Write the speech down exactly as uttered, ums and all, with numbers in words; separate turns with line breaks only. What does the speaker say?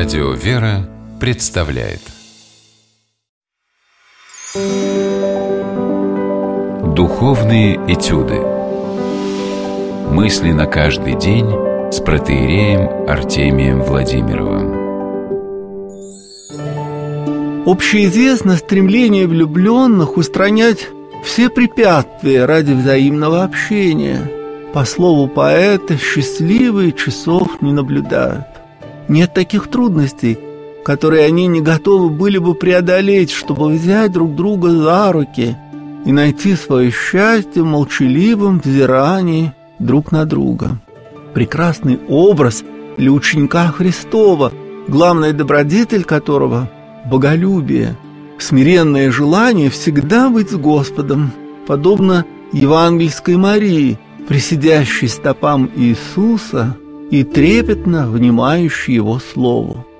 Радио «Вера» представляет Духовные этюды. Мысли на каждый день с протоиереем Артемием Владимировым.
Общеизвестно стремление влюбленных устранять все препятствия ради взаимного общения. По слову поэта, счастливые часов не наблюдают. Нет таких трудностей, которые они не готовы были бы преодолеть, чтобы взять друг друга за руки и найти свое счастье в молчаливом взирании друг на друга. Прекрасный образ для ученика Христова, главная добродетель которого – боголюбие, смиренное желание всегда быть с Господом, подобно евангельской Марии, присидящей стопам Иисуса и трепетно внимающей Его Слову.